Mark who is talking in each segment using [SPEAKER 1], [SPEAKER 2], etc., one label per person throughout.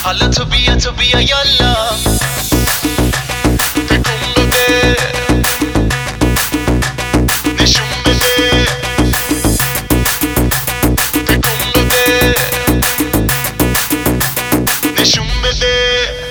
[SPEAKER 1] حالا تو بیا یالا تکون بده نشون بده تکون بده نشون بده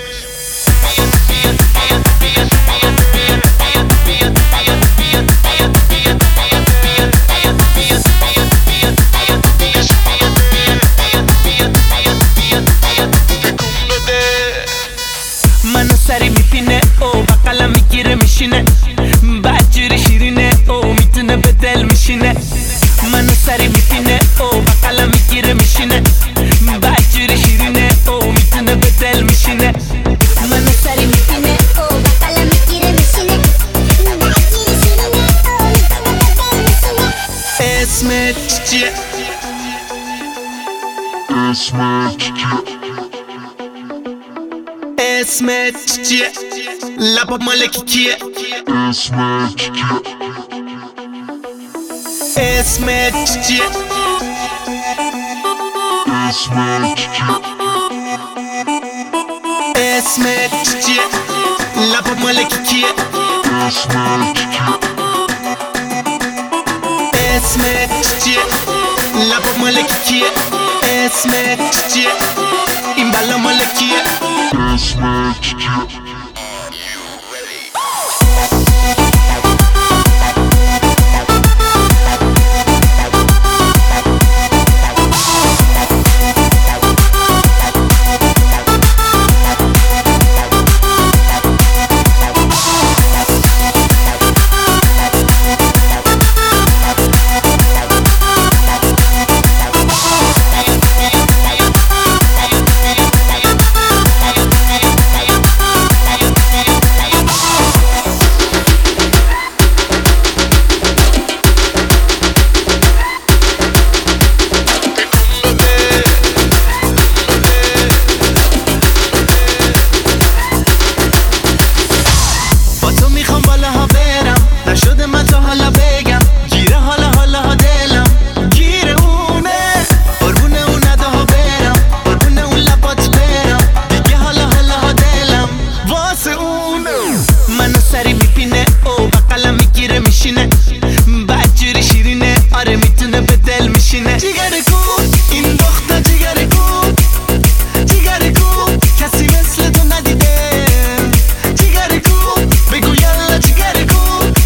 [SPEAKER 1] منو سری میپینه او بقلا میگیره میشینه بدجوری شیرینه او میتونه به دل میشینه منو سری میپینه او بقلا میگیره میشینه بدجوری شیرینه او میتونه به دل میشینه
[SPEAKER 2] منو سری میپینه او بقلا میگیره میشینه بدجوری شیرینه او میتونه به دل میشینه
[SPEAKER 1] اسمت چیه؟ اسمت چیه؟ لبا مالکی کیه؟ اسمت چیه؟ اسمت چیه؟ لبا مالکی کیه؟ اسمت چیه؟ لبا مالکی کیه؟ اسمت چیه؟ این بلا مالکیه؟ نشده من تا حالا بگم گیره حالا دلم گیره اونه قربونه اون نده ها برم قربونه اون لبات برم دیگه حالا دلم واسه اونه منو سری میپینه او بقلا میگیره میشینه بدجوری شیرینه آره میتونه به دل میشینه جیگر کو این دختر جیگر کو جیگر کو کسی مثل تو ندیده جیگر کو بگو یالا جیگر کو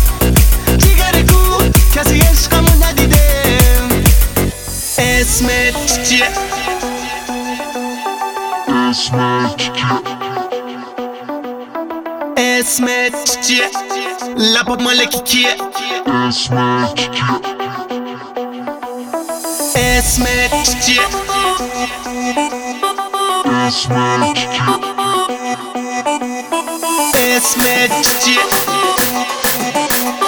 [SPEAKER 1] کسی عشقمو ندیده اسمت چیه؟ اسمت چیه؟ لبا مالکی کیه؟ اسمت چیه؟ اسمت چیه؟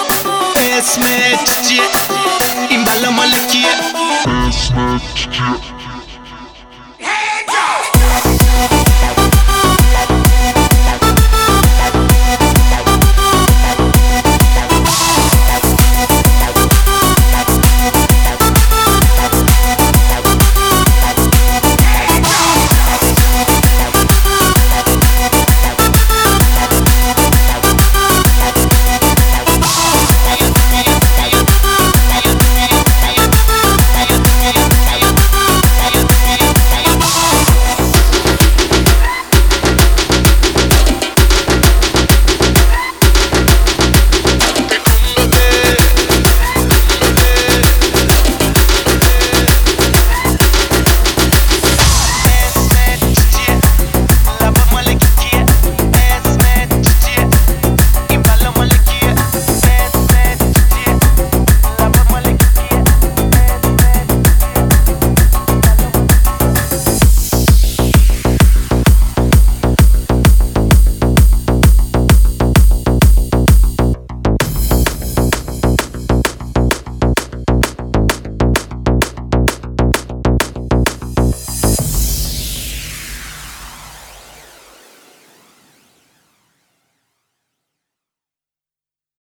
[SPEAKER 1] اسمت چیه؟ این بلا مالکیه؟